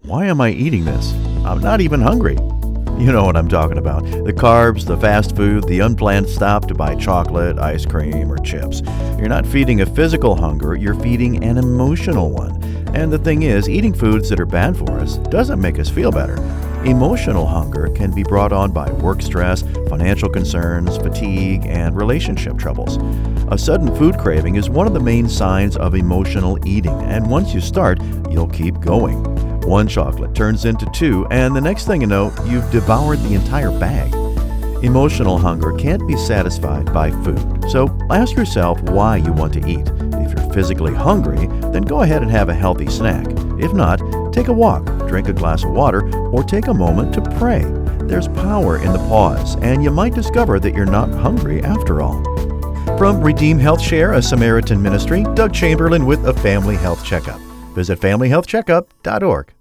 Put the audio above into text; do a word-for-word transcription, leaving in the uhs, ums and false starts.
Why am I eating this? I'm not even hungry. You know what I'm talking about. The carbs, the fast food, the unplanned stop to buy chocolate, ice cream, or chips. You're not feeding a physical hunger, you're feeding an emotional one. And the thing is, eating foods that are bad for us doesn't make us feel better. Emotional hunger can be brought on by work stress, financial concerns, fatigue, and relationship troubles. A sudden food craving is one of the main signs of emotional eating, and once you start, you'll keep going. One chocolate turns into two, and the next thing you know, you've devoured the entire bag. Emotional hunger can't be satisfied by food, so ask yourself why you want to eat. If you're physically hungry, then go ahead and have a healthy snack. If not, take a walk, drink a glass of water, or take a moment to pray. There's power in the pause, and you might discover that you're not hungry after all. From Redeem Health Share, a Samaritan ministry, Doug Chamberlain with a Family Health Checkup. Visit family health checkup dot org.